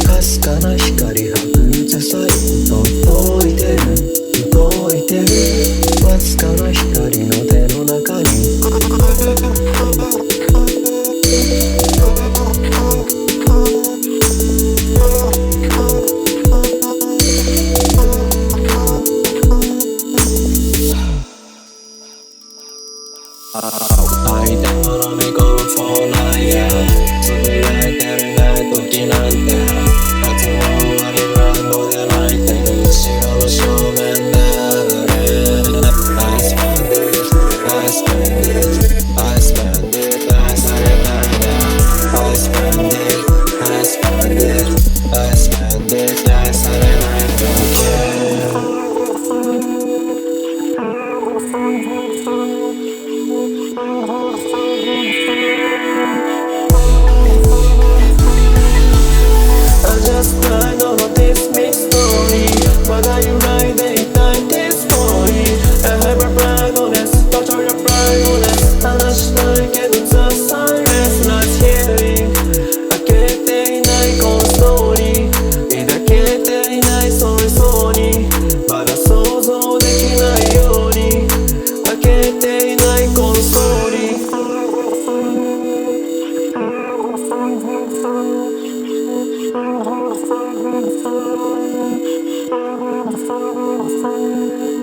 かすかな光白日さえ届いてる動いてるわずかな光の手の中に相手の飲み込むフォーライヤー潰れてるね時なんて夏の終わりブランドで泣いてる後ろの正面でI spend it I spend it I spend it 愛されたいね I spend it I spend it I spend it 愛されない時I just cried over this mystery まだ揺らいでいたい this story I have a blindness Touch your blindness 話したいけど The silence not hearing 開けていないこのストーリー抱けていないそれそうにまだ想像できないように開けていないこのストーリー Thank you.